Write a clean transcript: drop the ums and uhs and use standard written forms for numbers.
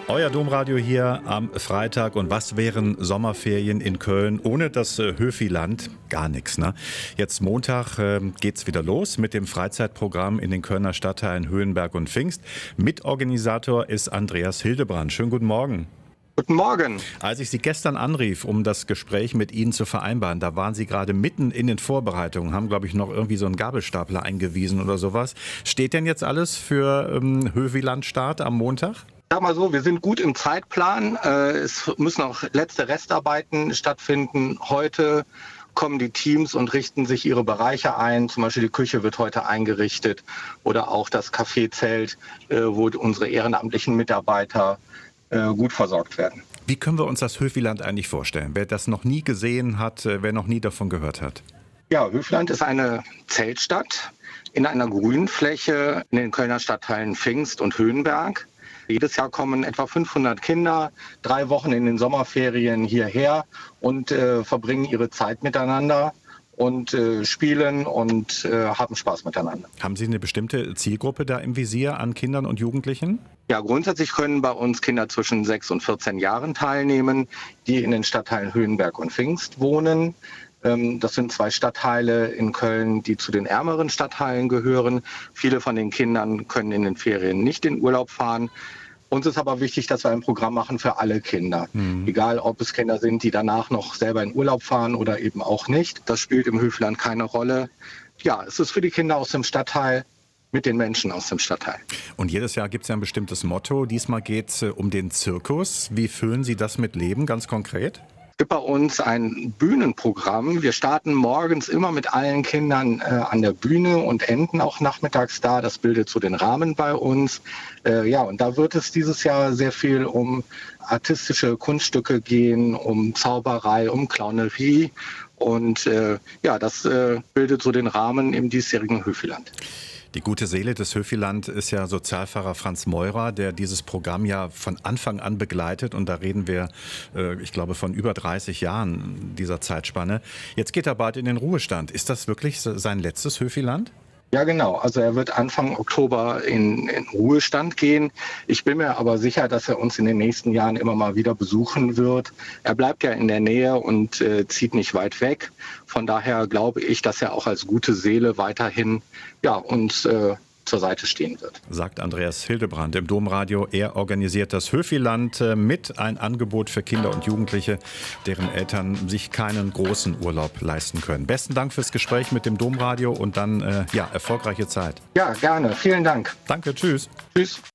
Euer Domradio hier am Freitag. Und was wären Sommerferien in Köln ohne das Höfiland? Gar nichts, ne? Jetzt Montag geht's wieder los mit dem Freizeitprogramm in den Kölner Stadtteilen Höhenberg und Pfingst. Mitorganisator ist Andreas Hildebrand. Schönen guten Morgen. Guten Morgen. Als ich Sie gestern anrief, um das Gespräch mit Ihnen zu vereinbaren, da waren Sie gerade mitten in den Vorbereitungen, haben, glaube ich, noch irgendwie so einen Gabelstapler eingewiesen oder sowas. Steht denn jetzt alles für Höfiland-Start am Montag? Sag mal so, wir sind gut im Zeitplan. Es müssen auch letzte Restarbeiten stattfinden. Heute kommen die Teams und richten sich ihre Bereiche ein. Zum Beispiel die Küche wird heute eingerichtet oder auch das Kaffeezelt, wo unsere ehrenamtlichen Mitarbeiter gut versorgt werden. Wie können wir uns das Höfiland eigentlich vorstellen? Wer das noch nie gesehen hat, wer noch nie davon gehört hat? Ja, Höfiland ist eine Zeltstadt in einer Grünfläche in den Kölner Stadtteilen Pfingst und Höhenberg. Jedes Jahr kommen etwa 500 Kinder 3 Wochen in den Sommerferien hierher und verbringen ihre Zeit miteinander und spielen und haben Spaß miteinander. Haben Sie eine bestimmte Zielgruppe da im Visier an Kindern und Jugendlichen? Ja, grundsätzlich können bei uns Kinder zwischen 6 und 14 Jahren teilnehmen, die in den Stadtteilen Höhenberg und Pfingst wohnen. Das sind 2 Stadtteile in Köln, die zu den ärmeren Stadtteilen gehören. Viele von den Kindern können in den Ferien nicht in Urlaub fahren. Uns ist aber wichtig, dass wir ein Programm machen für alle Kinder. Egal, ob es Kinder sind, die danach noch selber in Urlaub fahren oder eben auch nicht. Das spielt im Höfiland keine Rolle. Ja, es ist für die Kinder aus dem Stadtteil mit den Menschen aus dem Stadtteil. Und jedes Jahr gibt es ja ein bestimmtes Motto. Diesmal geht es um den Zirkus. Wie füllen Sie das mit Leben, ganz konkret? Es gibt bei uns ein Bühnenprogramm. Wir starten morgens immer mit allen Kindern an der Bühne und enden auch nachmittags da. Das bildet so den Rahmen bei uns. Und da wird es dieses Jahr sehr viel um artistische Kunststücke gehen, um Zauberei, um Clownerie. Und das bildet so den Rahmen im diesjährigen Höfiland. Die gute Seele des Höfiland ist ja Sozialpfarrer Franz Meurer, der dieses Programm ja von Anfang an begleitet. Und da reden wir, ich glaube, von über 30 Jahren dieser Zeitspanne. Jetzt geht er bald in den Ruhestand. Ist das wirklich sein letztes Höfiland? Ja, genau. Also er wird Anfang Oktober in Ruhestand gehen. Ich bin mir aber sicher, dass er uns in den nächsten Jahren immer mal wieder besuchen wird. Er bleibt ja in der Nähe und zieht nicht weit weg. Von daher glaube ich, dass er auch als gute Seele weiterhin uns zur Seite stehen wird. Sagt Andreas Hildebrand im Domradio. Er organisiert das Höfiland mit, ein Angebot für Kinder und Jugendliche, deren Eltern sich keinen großen Urlaub leisten können. Besten Dank fürs Gespräch mit dem Domradio und dann erfolgreiche Zeit. Ja, gerne. Vielen Dank. Danke, tschüss. Tschüss.